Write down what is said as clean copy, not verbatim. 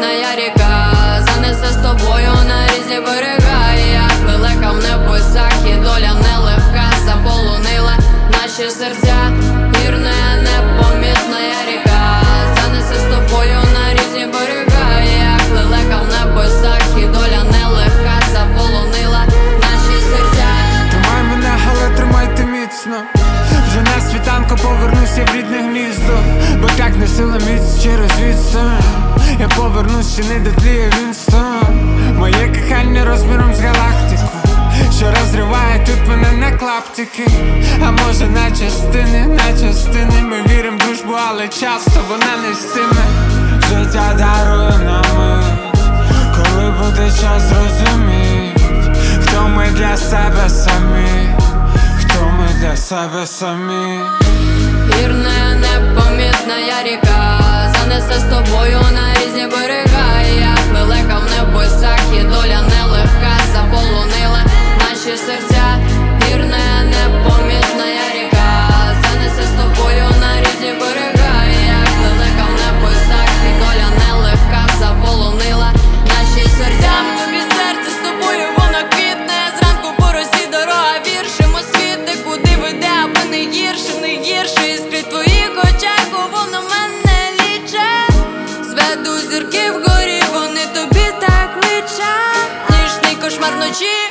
непомітна ріка занесе з тобою на різні берега. Як лелека в небесах, і доля нелегка заполонила наші серця. Вірна, непомітна ріка занесе з тобою на різні берега. Як лелека в небесах, і доля нелегка заполонила наші серця. Тримай мене, але тримайте міцно. Вже на світанку повернуся в рідне гніздо, бо так не сила міць через відстань. Я повернусь, ще не дотліє Вінстон. Моє кохання розміром з галактику, що розриває тут мене на клаптики. А може на частини ми вірим в дружбу, але часто вона не стиме. Життя дарує нам мить, коли буде час зрозуміть, хто ми для себе самі, хто ми для себе самі. Вірна, непомітна ріка занесе з тобою на різні берега. Як лелека в небесах, і доля нелегка заполонила наші серця. Вірна, непомітна ріка занесе з тобою на різні берега. Як лелека в небесах, і доля нелегка заполонила наші серця. Тобі серце з тобою воно квітне, зранку по росі дорога віршим освіти, куди веде, аби не гірше, не гірше. Іскри твоїх очах, воно мене ліче. Зведу зірки вгорі, вони тобі так личать. Нічний кошмар вночі.